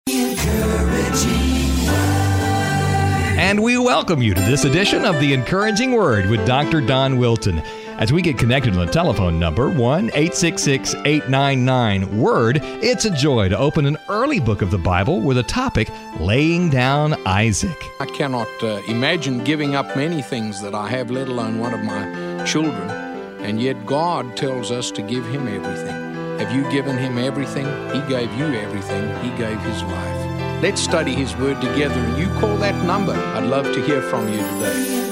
And we welcome you to this edition of The Encouraging Word with Dr. Don Wilton. As we get connected to the telephone number, 1-866-899-WORD, it's a joy to open an early book of the Bible with a topic, Laying Down Isaac. I cannot imagine giving up many things that I have, let alone one of my children. And yet God tells us to give Him everything. Have you given Him everything? He gave you everything. He gave His life. Let's study His Word together, and you call that number. I'd love to hear from you today.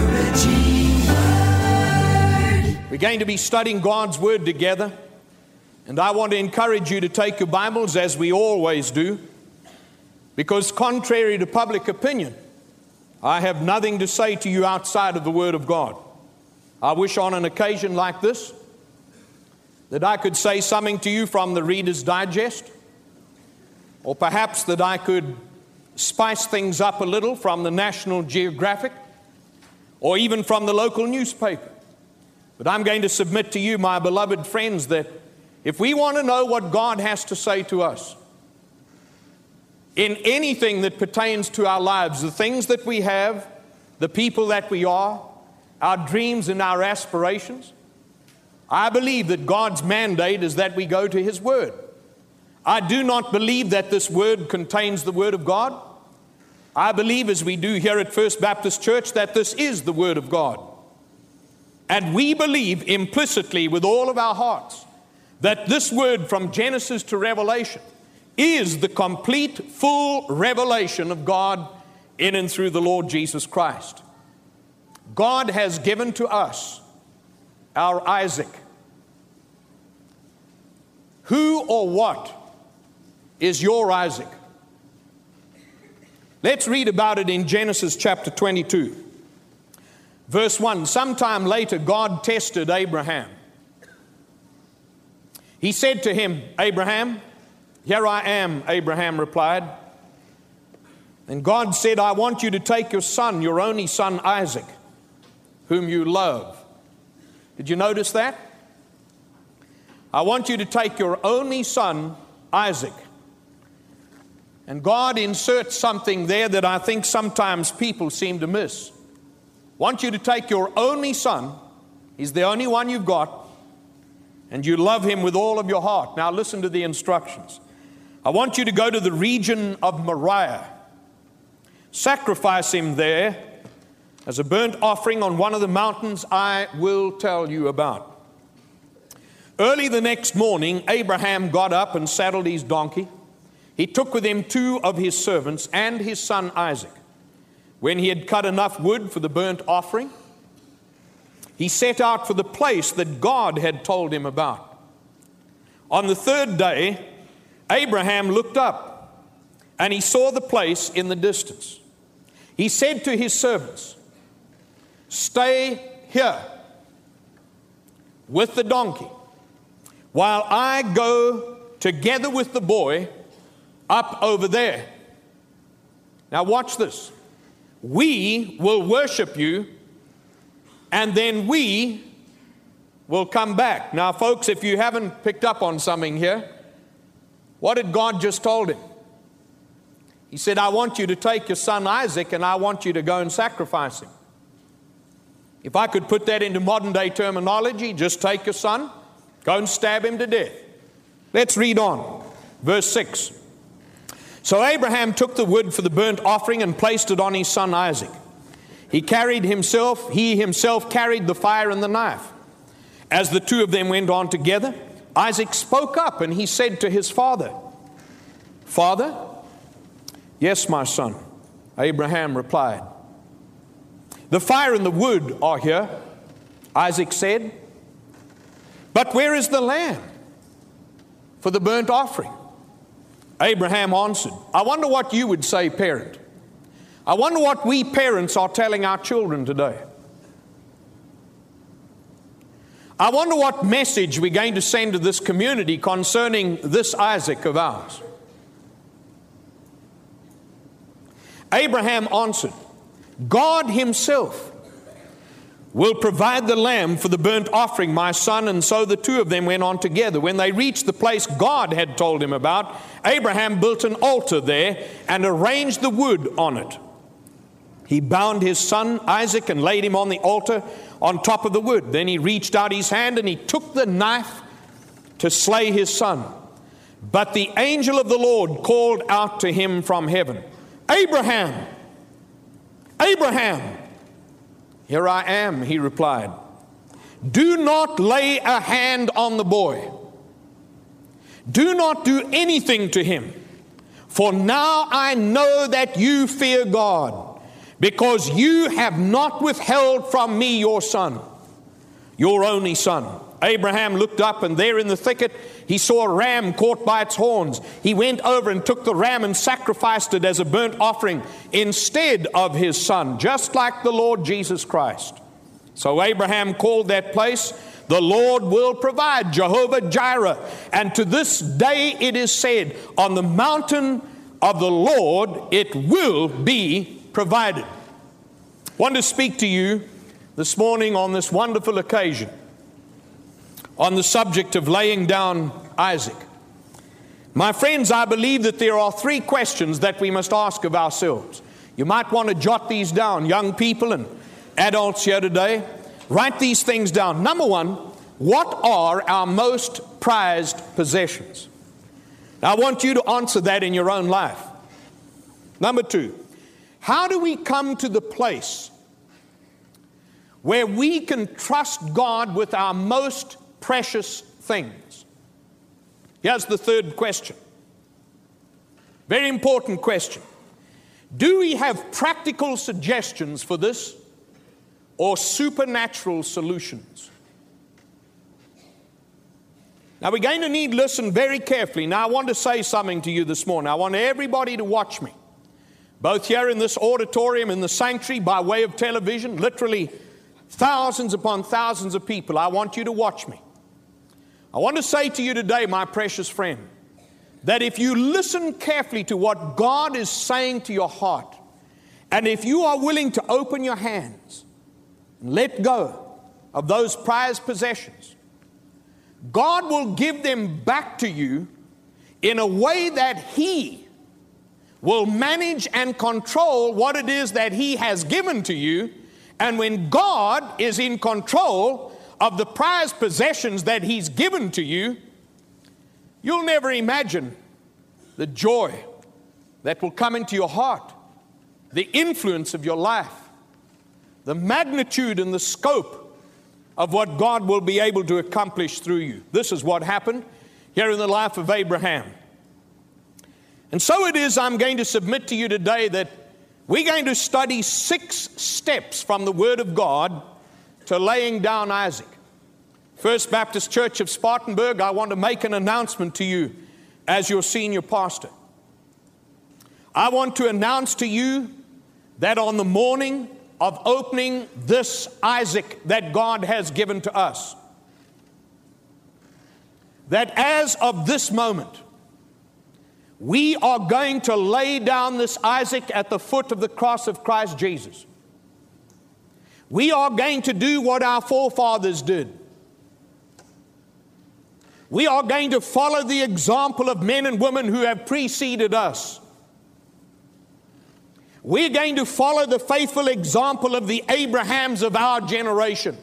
We're going to be studying God's Word together, and I want to encourage you to take your Bibles, as we always do, because contrary to public opinion, I have nothing to say to you outside of the Word of God. I wish on an occasion like this that I could say something to you from the Reader's Digest, or perhaps that I could spice things up a little from the National Geographic, or even from the local newspaper. But I'm going to submit to you, my beloved friends, that if we want to know what God has to say to us in anything that pertains to our lives, the things that we have, the people that we are, our dreams and our aspirations, I believe that God's mandate is that we go to His Word. I do not believe that this Word contains the Word of God. I believe, as we do here at First Baptist Church, that this is the Word of God. And we believe implicitly with all of our hearts that this Word from Genesis to Revelation is the complete, full revelation of God in and through the Lord Jesus Christ. God has given to us our Isaac. Who or what is your Isaac? Let's read about it in Genesis chapter 22. Verse 1, sometime later God tested Abraham. He said to him, Abraham, here I am, Abraham replied. And God said, I want you to take your son, your only son Isaac, whom you love. Did you notice that? I want you to take your only son, Isaac. And God inserts something there that I think sometimes people seem to miss. I want you to take your only son, he's the only one you've got, and you love him with all of your heart. Now listen to the instructions. I want you to go to the region of Moriah. Sacrifice him there as a burnt offering on one of the mountains I will tell you about. Early the next morning, Abraham got up and saddled his donkey. He took with him 2 of his servants and his son Isaac. When he had cut enough wood for the burnt offering, he set out for the place that God had told him about. On the 3rd day, Abraham looked up, and he saw the place in the distance. He said to his servants, stay here with the donkey, while I go together with the boy up over there. Now watch this. We will worship you, and then we will come back. Now folks, if you haven't picked up on something here, what did God just told him? He said, I want you to take your son Isaac, and I want you to go and sacrifice him. If I could put that into modern day terminology, just take your son, go and stab him to death. Let's read on. Verse 6. So Abraham took the wood for the burnt offering and placed it on his son Isaac. He himself carried the fire and the knife. As the 2 of them went on together, Isaac spoke up and he said to his father, Father? Yes, my son, Abraham replied. The fire and the wood are here, Isaac said. But where is the lamb for the burnt offering? Abraham answered, I wonder what you would say, parent. I wonder what we parents are telling our children today. I wonder what message we're going to send to this community concerning this Isaac of ours. Abraham answered, God Himself will provide the lamb for the burnt offering, my son." And so the two of them went on together. When they reached the place God had told him about, Abraham built an altar there and arranged the wood on it. He bound his son Isaac and laid him on the altar on top of the wood. Then he reached out his hand and he took the knife to slay his son. But the angel of the Lord called out to him from heaven, "Abraham, Abraham." "Here I am," he replied. "Do not lay a hand on the boy. Do not do anything to him. For now I know that you fear God, because you have not withheld from me your son, your only son." Abraham looked up, and there in the thicket he saw a ram caught by its horns. He went over and took the ram and sacrificed it as a burnt offering instead of his son, just like the Lord Jesus Christ. So Abraham called that place, "The Lord will provide," Jehovah Jireh. And to this day it is said, "On the mountain of the Lord it will be provided." I want to speak to you this morning on this wonderful occasion on the subject of laying down Isaac. My friends, I believe that there are three questions that we must ask of ourselves. You might want to jot these down, young people and adults here today. Write these things down. Number one, what are our most prized possessions? Now, I want you to answer that in your own life. Number two, how do we come to the place where we can trust God with our most precious things? Here's the third question. Very important question. Do we have practical suggestions for this or supernatural solutions? Now we're going to need to listen very carefully. Now I want to say something to you this morning. I want everybody to watch me, both here in this auditorium, in the sanctuary, by way of television, literally thousands upon thousands of people. I want you to watch me. I want to say to you today, my precious friend, that if you listen carefully to what God is saying to your heart, and if you are willing to open your hands and let go of those prized possessions, God will give them back to you in a way that He will manage and control what it is that He has given to you. And when God is in control of the prized possessions that He's given to you, you'll never imagine the joy that will come into your heart, the influence of your life, the magnitude and the scope of what God will be able to accomplish through you. This is what happened here in the life of Abraham. And so it is, I'm going to submit to you today that we're going to study 6 steps from the Word of God to laying down Isaac. First Baptist Church of Spartanburg, I want to make an announcement to you as your senior pastor. I want to announce to you that on the morning of opening this Isaac that God has given to us, that as of this moment, we are going to lay down this Isaac at the foot of the cross of Christ Jesus. We are going to do what our forefathers did. We are going to follow the example of men and women who have preceded us. We're going to follow the faithful example of the Abrahams of our generation.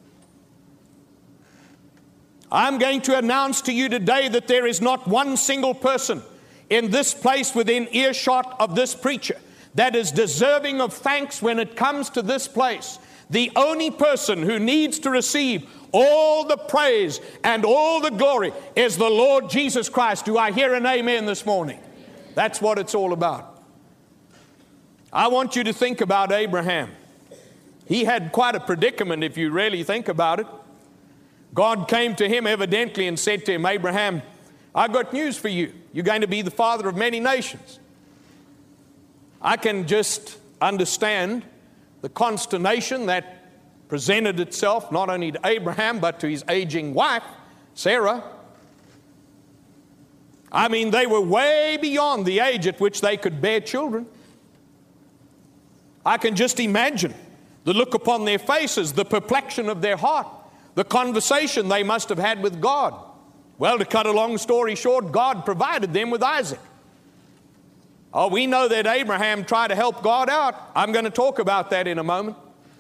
I'm going to announce to you today that there is not one single person in this place within earshot of this preacher that is deserving of thanks when it comes to this place. The only person who needs to receive all the praise and all the glory is the Lord Jesus Christ. Do I hear an amen this morning? That's what it's all about. I want you to think about Abraham. He had quite a predicament if you really think about it. God came to him evidently and said to him, "Abraham, I've got news for you. You're going to be the father of many nations." I can just understand the consternation that presented itself not only to Abraham but to his aging wife, Sarah. I mean, they were way beyond the age at which they could bear children. I can just imagine the look upon their faces, the perplexion of their heart, the conversation they must have had with God. Well, to cut a long story short, God provided them with Isaac. Oh, we know that Abraham tried to help God out. I'm going to talk about that in a moment.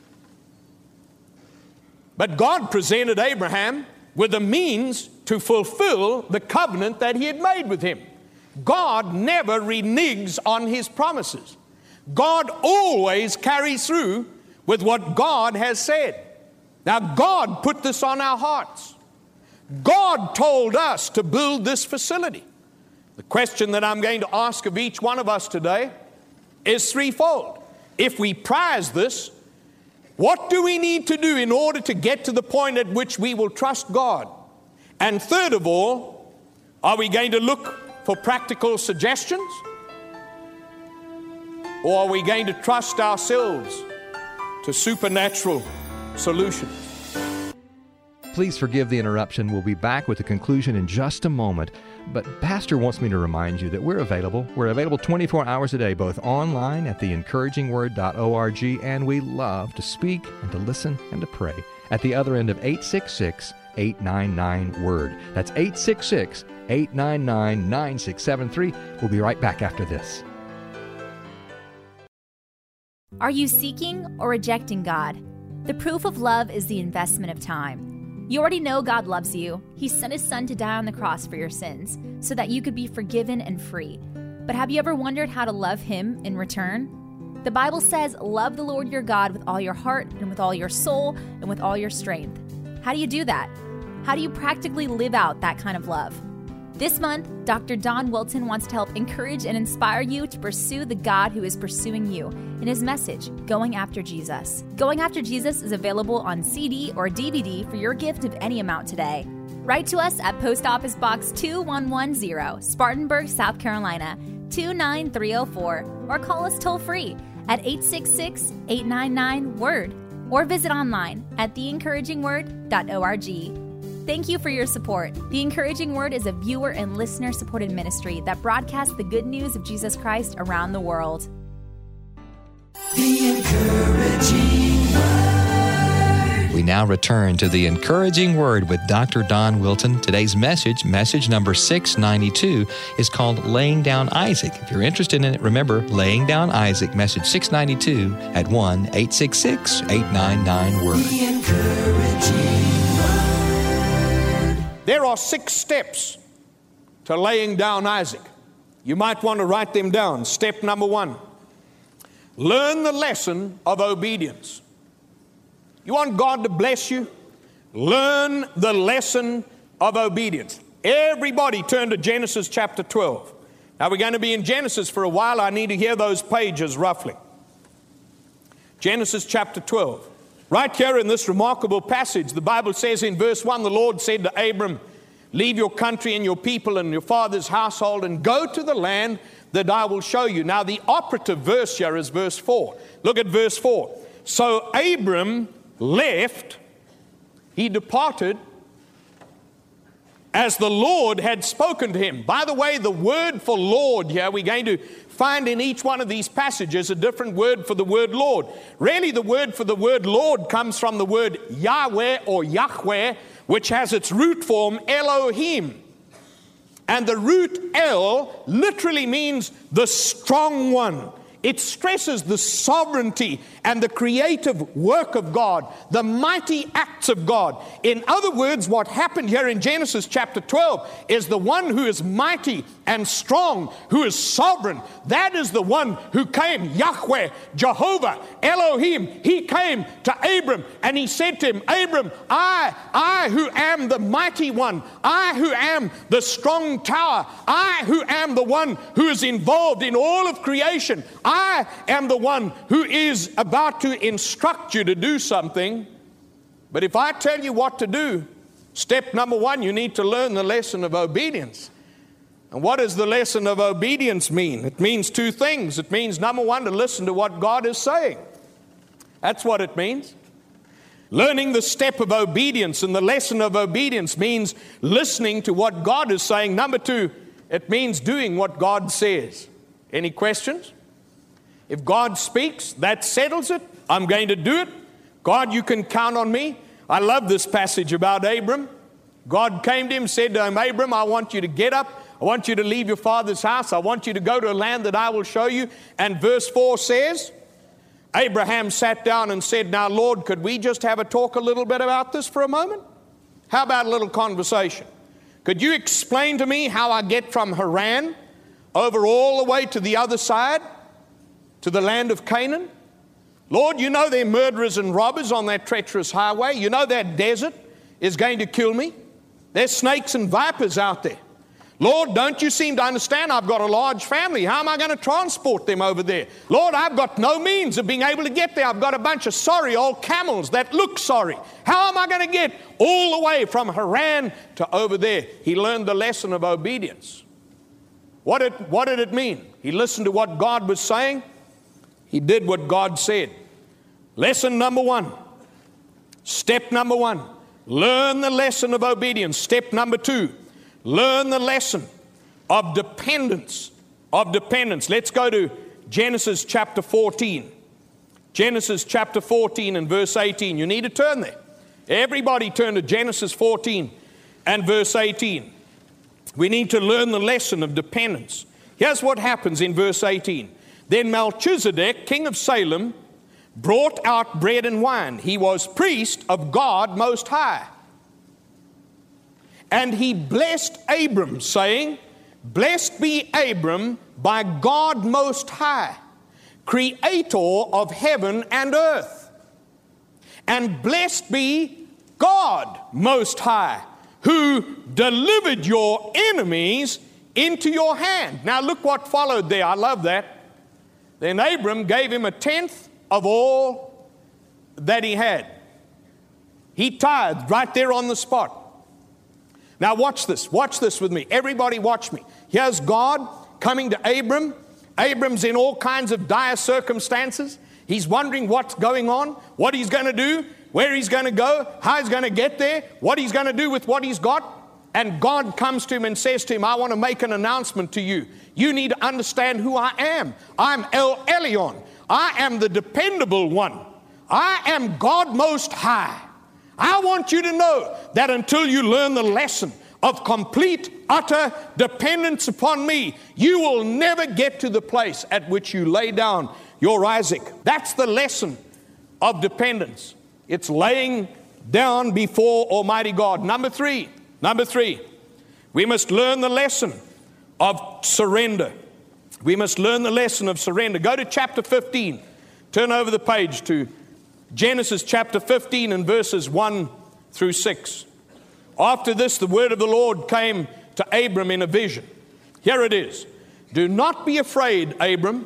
But God presented Abraham with a means to fulfill the covenant that he had made with him. God never reneges on his promises. God always carries through with what God has said. Now, God put this on our hearts. God told us to build this facility. The question that I'm going to ask of each one of us today is threefold. If we prize this, what do we need to do in order to get to the point at which we will trust God? And third of all, are we going to look for practical suggestions? Or are we going to trust ourselves to supernatural solutions? Please forgive the interruption. We'll be back with the conclusion in just a moment. But Pastor wants me to remind you that we're available. We're available 24 hours a day, both online at theencouragingword.org, and we love to speak and to listen and to pray at the other end of 866-899-WORD. That's 866-899-9673. We'll be right back after this. Are you seeking or rejecting God? The proof of love is the investment of time. You already know God loves you. He sent His Son to die on the cross for your sins so that you could be forgiven and free. But have you ever wondered how to love Him in return? The Bible says, love the Lord your God with all your heart and with all your soul and with all your strength. How do you do that? How do you practically live out that kind of love? This month, Dr. Don Wilton wants to help encourage and inspire you to pursue the God who is pursuing you in his message, Going After Jesus. Going After Jesus is available on CD or DVD for your gift of any amount today. Write to us at Post Office Box 2110, Spartanburg, South Carolina, 29304, or call us toll-free at 866-899-WORD, or visit online at theencouragingword.org. Thank you for your support. The Encouraging Word is a viewer and listener-supported ministry that broadcasts the good news of Jesus Christ around the world. The Encouraging Word. We now return to The Encouraging Word with Dr. Don Wilton. Today's message number 692, is called Laying Down Isaac. If you're interested in it, remember, Laying Down Isaac, message 692 at 1-866-899-WORD. The Encouraging There are 6 steps to laying down Isaac. You might want to write them down. Step number 1, learn the lesson of obedience. You want God to bless you? Learn the lesson of obedience. Everybody turn to Genesis chapter 12. Now we're going to be in Genesis for a while. I need to hear those pages roughly. Genesis chapter 12. Right here in this remarkable passage, the Bible says in verse 1, the Lord said to Abram, leave your country and your people and your father's household and go to the land that I will show you. Now the operative verse here is verse 4. Look at verse 4. So Abram left, he departed as the Lord had spoken to him. By the way, the word for Lord here, we're going to find in each one of these passages a different word for the word Lord. Really, the word for the word Lord comes from the word Yahweh or Yahweh, which has its root form Elohim. And the root El literally means the strong one. It stresses the sovereignty and the creative work of God, the mighty acts of God. In other words, what happened here in Genesis chapter 12 is the one who is mighty and strong, who is sovereign. That is the one who came, Yahweh, Jehovah, Elohim. He came to Abram and he said to him, Abram, I who am the mighty one, I who am the strong tower, I who am the one who is involved in all of creation, I am the one who is about to instruct you to do something. But if I tell you what to do, step number 1, you need to learn the lesson of obedience. And what does the lesson of obedience mean? It means 2 things. It means, number 1, to listen to what God is saying. That's what it means. Learning the step of obedience and the lesson of obedience means listening to what God is saying. Number 2, it means doing what God says. Any questions? If God speaks, that settles it. I'm going to do it. God, you can count on me. I love this passage about Abram. God came to him, said to him, Abram, I want you to get up. I want you to leave your father's house. I want you to go to a land that I will show you. And verse 4 says, Abraham sat down and said, now, Lord, could we just have a talk a little bit about this for a moment? How about a little conversation? Could you explain to me how I get from Haran over all the way to the other side, to the land of Canaan? Lord, you know they're murderers and robbers on that treacherous highway. You know that desert is going to kill me. There's snakes and vipers out there. Lord, don't you seem to understand? I've got a large family. How am I going to transport them over there? Lord, I've got no means of being able to get there. I've got a bunch of sorry old camels that look sorry. How am I going to get all the way from Haran to over there? He learned the lesson of obedience. What did it mean? He listened to what God was saying. He did what God said. Lesson number 1. Step number 1. Learn the lesson of obedience. Step number 2. Learn the lesson of dependence. Let's go to Genesis chapter 14. Genesis chapter 14 and verse 18. You need to turn there. Everybody turn to Genesis 14 and verse 18. We need to learn the lesson of dependence. Here's what happens in verse 18. Then Melchizedek, king of Salem, brought out bread and wine. He was priest of God Most High. And he blessed Abram, saying, Blessed be Abram by God Most High, creator of heaven and earth. And blessed be God Most High, who delivered your enemies into your hand. Now look what followed there. I love that. Then Abram gave him 1/10 of all that he had. He tithed right there on the spot. Now watch this. Watch this with me. Everybody watch me. Here's God coming to Abram. Abram's in all kinds of dire circumstances. He's wondering what's going on, what he's going to do, where he's going to go, how he's going to get there, what he's going to do with what he's got. And God comes to him and says to him, I want to make an announcement to you. You need to understand who I am. I'm El Elyon. I am the dependable one. I am God Most High. I want you to know that until you learn the lesson of complete, utter dependence upon me, you will never get to the place at which you lay down your Isaac. That's the lesson of dependence. It's laying down before Almighty God. Number three, we must learn the lesson of surrender. We must learn the lesson of surrender. Go to chapter 15. Turn over the page to Genesis chapter 15 and verses 1 through 6. After this, the word of the Lord came to Abram in a vision. Here it is. Do not be afraid, Abram.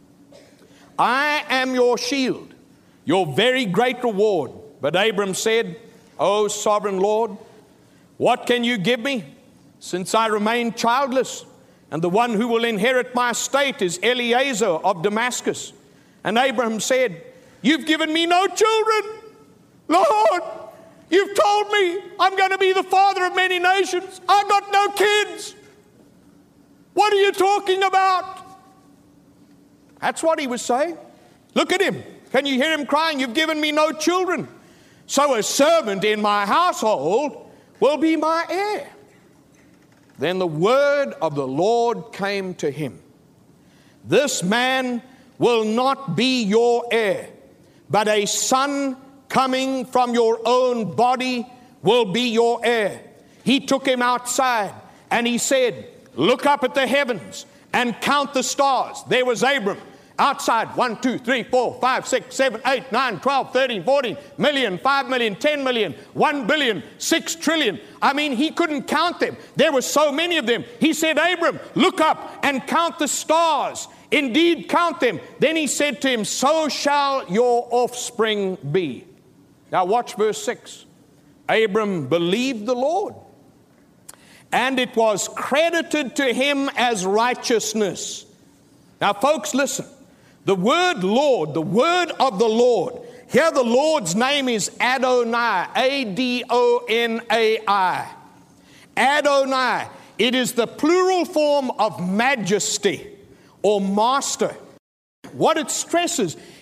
I am your shield, your very great reward. But Abram said, O sovereign Lord, what can you give me, since I remain childless? And the one who will inherit my estate is Eliezer of Damascus. And Abraham said, You've given me no children. Lord, you've told me I'm going to be the father of many nations. I've got no kids. What are you talking about? That's what he was saying. Look at him. Can you hear him crying? You've given me no children. So a servant in my household will be my heir. Then the word of the Lord came to him. This man will not be your heir, but a son coming from your own body will be your heir. He took him outside and he said, Look up at the heavens and count the stars. There was Abram outside. 1, 2, 3, 4, 5, 6, 7, 8, 9, 12, 13, 14 million, 5 million, 10 million, 1 billion, 6 trillion. I mean, he couldn't count them. There were so many of them. He said, Abram, look up and count the stars. Indeed, count them. Then he said to him, So shall your offspring be. Now watch verse 6. Abram believed the Lord, and it was credited to him as righteousness. Now folks, listen. The word Lord, the word of the Lord, here the Lord's name is Adonai, A-D-O-N-A-I. Adonai. It is the plural form of majesty or master. What it stresses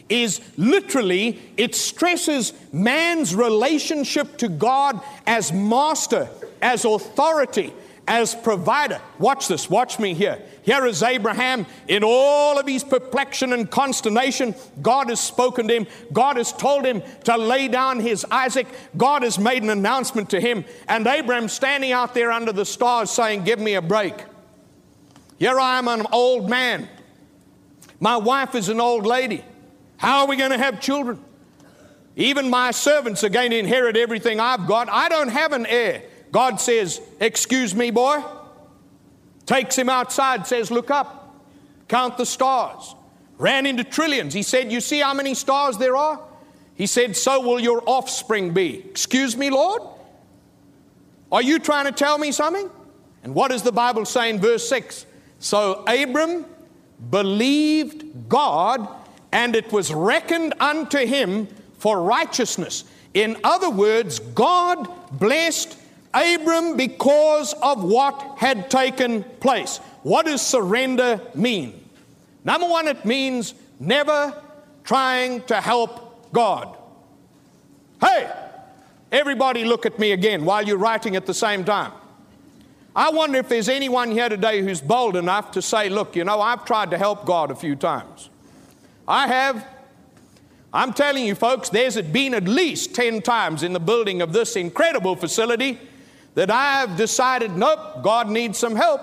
is literally, it stresses man's relationship to God as master, as authority, as provider. Watch this, watch me here. Here is Abraham in all of his perplexion and consternation. God has spoken to him. God has told him to lay down his Isaac. God has made an announcement to him. And Abraham standing out there under the stars saying, give me a break. Here I am, an old man. My wife is an old lady. How are we going to have children? Even my servants are going to inherit everything I've got. I don't have an heir. God says, excuse me, boy. Takes him outside, says, look up. Count the stars. Ran into trillions. He said, you see how many stars there are? He said, so will your offspring be. Excuse me, Lord? Are you trying to tell me something? And what does the Bible say in verse 6? So Abram believed God, and it was reckoned unto him for righteousness. In other words, God blessed Abram because of what had taken place. What does surrender mean? Number one, it means never trying to help God. Hey, everybody look at me again while you're writing at the same time. I wonder if there's anyone here today who's bold enough to say, look, you know, I've tried to help God a few times. I have. I'm telling you, folks, there's been at least 10 times in the building of this incredible facility that I've decided, nope, God needs some help.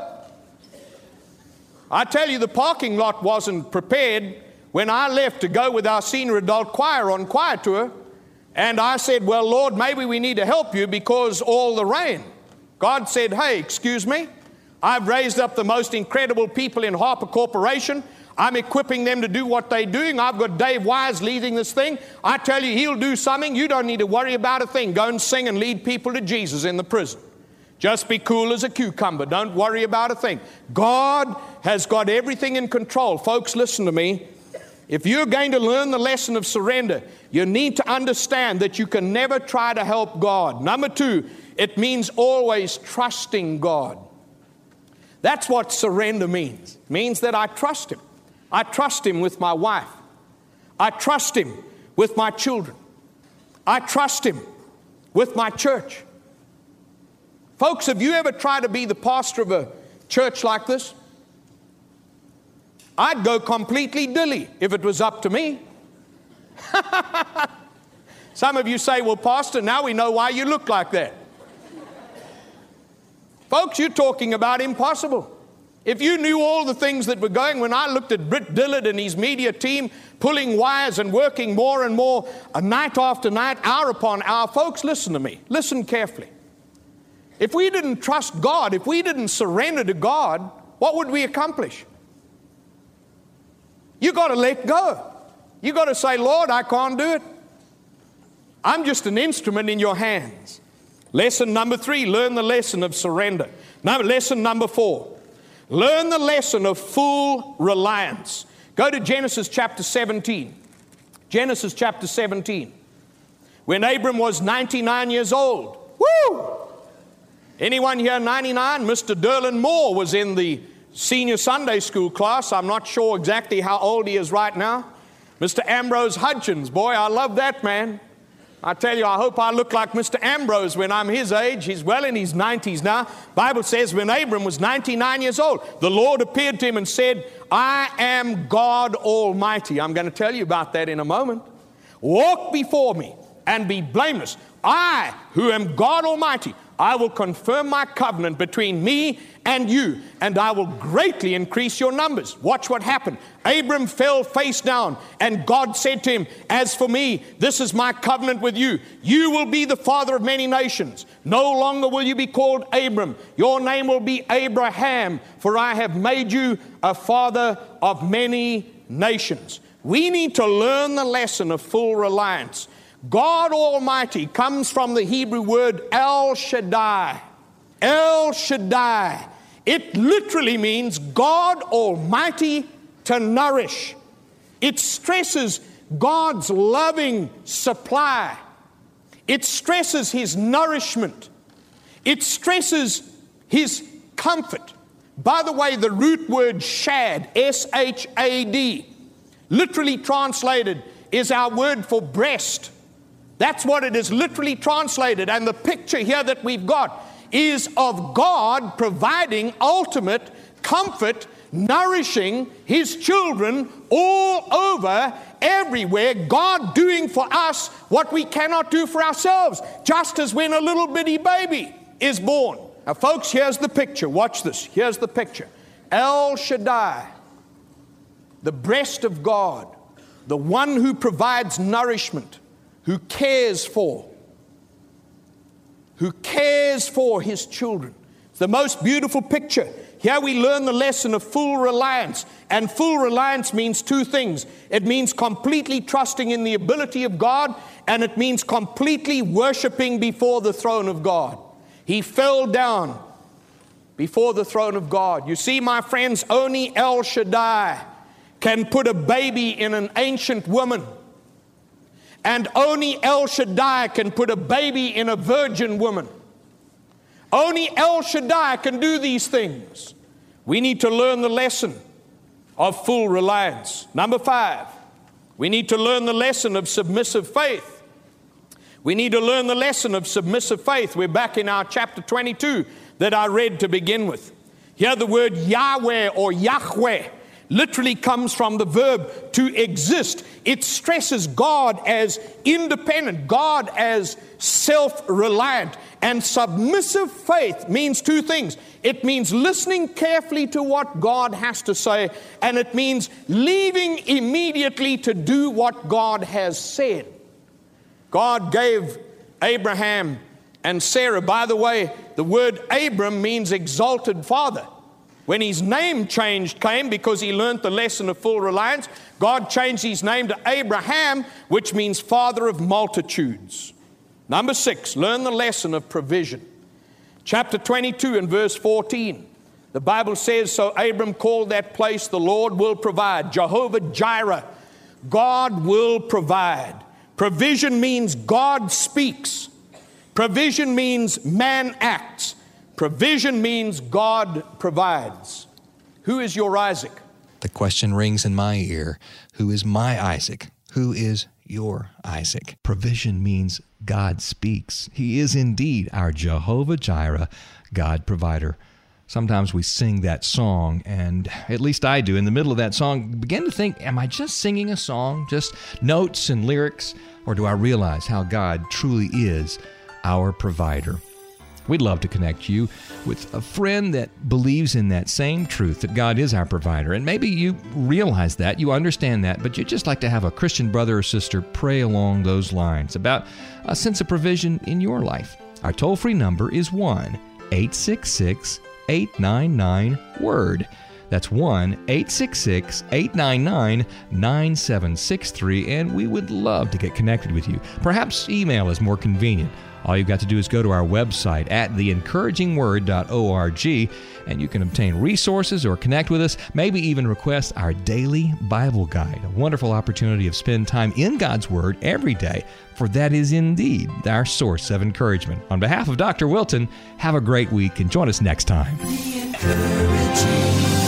I tell you, the parking lot wasn't prepared when I left to go with our senior adult choir on choir tour. And I said, well, Lord, maybe we need to help you because all the rain. God said, hey, excuse me, I've raised up the most incredible people in Harper Corporation. I'm equipping them to do what they're doing. I've got Dave Wise leading this thing. I tell you, he'll do something. You don't need to worry about a thing. Go and sing and lead people to Jesus in the prison. Just be cool as a cucumber. Don't worry about a thing. God has got everything in control. Folks, listen to me. If you're going to learn the lesson of surrender, you need to understand that you can never try to help God. Number two, it means always trusting God. That's what surrender means. It means that I trust Him. I trust Him with my wife. I trust Him with my children. I trust Him with my church. Folks, have you ever tried to be the pastor of a church like this? I'd go completely dilly if it was up to me. Some of you say, well, Pastor, now we know why you look like that. Folks, you're talking about impossible. If you knew all the things that were going, when I looked at Britt Dillard and his media team pulling wires and working more and more, night after night, hour upon hour, folks, listen to me. Listen carefully. If we didn't trust God, if we didn't surrender to God, what would we accomplish? You got to let go. You got to say, Lord, I can't do it. I'm just an instrument in your hands. Lesson number 3, learn the lesson of surrender. Lesson number 4. Learn the lesson of full reliance. Go to Genesis chapter 17. Genesis chapter 17. When Abram was 99 years old. Woo! Anyone here 99? Mr. Derlin Moore was in the senior Sunday school class. I'm not sure exactly how old he is right now. Mr. Ambrose Hutchins. Boy, I love that man. I tell you, I hope I look like Mr. Ambrose when I'm his age. He's well in his 90s now. Bible says when Abram was 99 years old, the Lord appeared to him and said, I am God Almighty. I'm going to tell you about that in a moment. Walk before me and be blameless. I, who am God Almighty, I will confirm my covenant between me and you, and I will greatly increase your numbers. Watch what happened. Abram fell face down, and God said to him, as for me, this is my covenant with you. You will be the father of many nations. No longer will you be called Abram. Your name will be Abraham, for I have made you a father of many nations. We need to learn the lesson of full reliance. God Almighty comes from the Hebrew word El Shaddai. El Shaddai. It literally means God Almighty to nourish. It stresses God's loving supply. It stresses His nourishment. It stresses His comfort. By the way, the root word shad, S-H-A-D, literally translated is our word for breast. That's what it is literally translated. And the picture here that we've got is of God providing ultimate comfort, nourishing His children all over, everywhere. God doing for us what we cannot do for ourselves, just as when a little bitty baby is born. Now, folks, here's the picture. Watch this. Here's the picture. El Shaddai, the breast of God, the one who provides nourishment, who cares for His children. It's the most beautiful picture. Here we learn the lesson of full reliance. And full reliance means two things. It means completely trusting in the ability of God, and it means completely worshiping before the throne of God. He fell down before the throne of God. You see, my friends, only El Shaddai can put a baby in an ancient woman. And only El Shaddai can put a baby in a virgin woman. Only El Shaddai can do these things. We need to learn the lesson of full reliance. Number 5, we need to learn the lesson of submissive faith. We need to learn the lesson of submissive faith. We're back in our chapter 22 that I read to begin with. Here the word Yahweh or Yahweh literally comes from the verb to exist. It stresses God as independent, God as self-reliant. And submissive faith means two things. It means listening carefully to what God has to say, and it means leaving immediately to do what God has said. God gave Abraham and Sarah, by the way, the word Abram means exalted father. When his name change came, because he learned the lesson of full reliance, God changed his name to Abraham, which means father of multitudes. Number 6, learn the lesson of provision. Chapter 22 and verse 14. The Bible says, so Abram called that place, the Lord will provide. Jehovah Jireh, God will provide. Provision means God speaks. Provision means man acts. Provision means God provides. Who is your Isaac? The question rings in my ear. Who is my Isaac? Who is your Isaac? Provision means God speaks. He is indeed our Jehovah Jireh, God provider. Sometimes we sing that song, and at least I do. In the middle of that song, begin to think, am I just singing a song, just notes and lyrics, or do I realize how God truly is our provider? We'd love to connect you with a friend that believes in that same truth, that God is our provider. And maybe you realize that, you understand that, but you'd just like to have a Christian brother or sister pray along those lines about a sense of provision in your life. Our toll-free number is 1-866-899-WORD. That's 1-866-899-9763, and we would love to get connected with you. Perhaps email is more convenient. All you've got to do is go to our website at theencouragingword.org, and you can obtain resources or connect with us, maybe even request our daily Bible guide, a wonderful opportunity to spend time in God's Word every day, for that is indeed our source of encouragement. On behalf of Dr. Wilton, have a great week and join us next time. The Encouraging